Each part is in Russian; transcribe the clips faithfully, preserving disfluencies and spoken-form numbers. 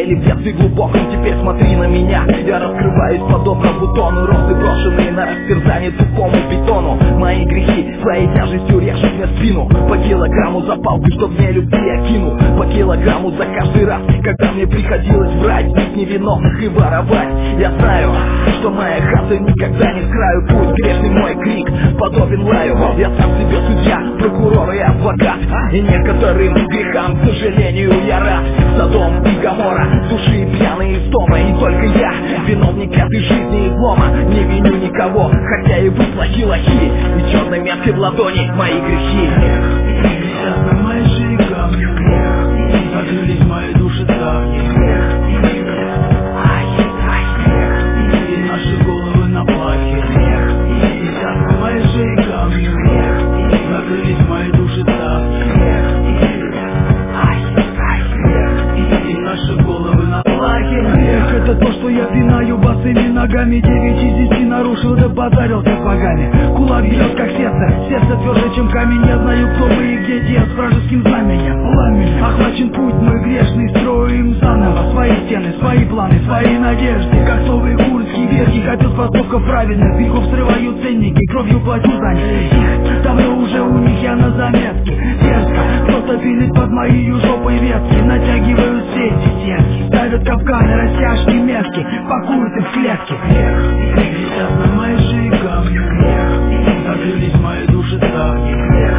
или в детстве глубоком. Теперь смотри на меня, я раскрываюсь подобно бутону, розы брошенные на растерзание тупому бетону. Мои грехи своей тяжестью режут мне спину. По килограмму за палку, чтоб мне любви я кину. По килограмму за каждый раз, когда мне приходилось врать, бить невиновных и воровать. Я знаю, что моя хата никогда не с краю. Путь грешный мой крик подобен лаю. Я сам себе судья, прокурор и адвокат, и некоторым грехам, к сожалению, я рад. Содом и Гоморра, души пьяные из дома, и только я виновник этой жизни излома. Не виню никого, хотя и вы плохи лохи, и черной меткой в ладони мои грехи. Сейчас на моей шее камни, закрылись мои души ставни, и наши головы на плахе. Сейчас на моей шее камни, закрылись мои души ставни, и наши головы на плахе. Грех — это то, что я пинаю босыми ногами. Девять из десяти нарушил, да позарился с богами. Кулак бьет как сердце, сердце тверже, чем камень. Я знаю, кто вы и где те с вражеским знаменем. Пламень, охвачен путь мой грешный, строим заново свои стены, свои планы, свои надежды. Как совы курские ветки, копил поступков праведных, веков срываю ценники, кровью плачу за них. Их давно уже у них я на заметке. Дерзко, кто-то пилит под моей жопой ветки, натягивают сети, сетки, ставят капканы, растяжки, метки, пакуют их в клетки. Сейчас на моей шее камни, закрылись мои души ставни,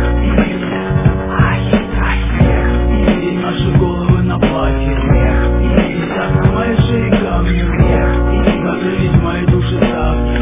и наши головы на плахе. Сейчас на моей шее камни, закрылись мои души ставни,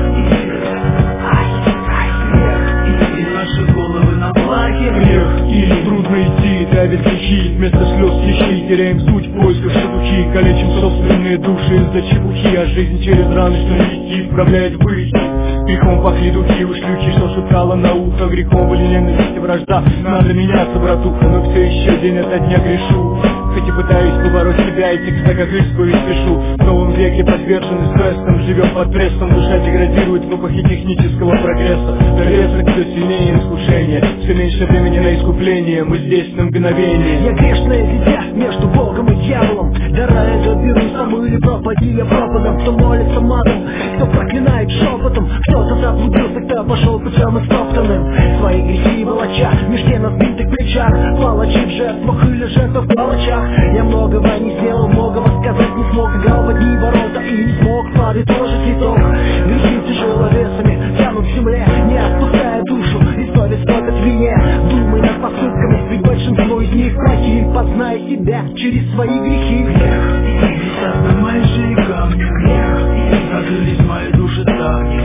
и наши головы на плахе. Грех или трудно идти, давит грехи, вместо слез ищи, теряем суть в поисках шелухи, калечим собственные души из-за чепухи, а жизнь через раны, что нести, вправляет быть. Грехом пахли духи, уж ключи, что шептала на ухо. Грехом были ненависть и вражда, надо меняться, братуха, но все еще день ото дня грешу. Хоть и пытаюсь побороть себя, и текста как исповедь пишу. В новом веке подвержены стрессам, живем под прессом, душа деградирует в эпохе технического прогресса. Нарезок все сильнее искушения, все меньше времени на искупление, мы здесь на мгновение. Я грешное дитя между Богом и дьяволом. Дара это беру саму или пропади я пропадом. Кто молится матом, кто проклинает шепотом, кто-то заблудился, кто пошел путем истоптанным. Свои грехи волоча, мешке на сбитых плечах, палачи в жертвах или жертв в палачах. Я многого не сделал, многого сказать не смог. Играл в одни ворота и не смог, славе тоже цветок. Грехи тяжеловесами тянут в земле, не отпуская душу, и совесть топит в вине. Думай над поступками, ведь большинство из них плохие. Познай себя через свои грехи. Сейчас на моей шее камни, закрылись мои души ставни,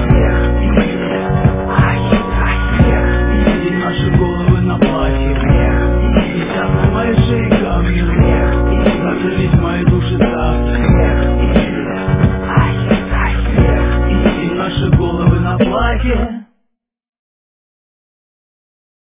и наши головы на плахе. Сейчас на моей шее камни, закрылись мои души ставни, и наши головы на плахе.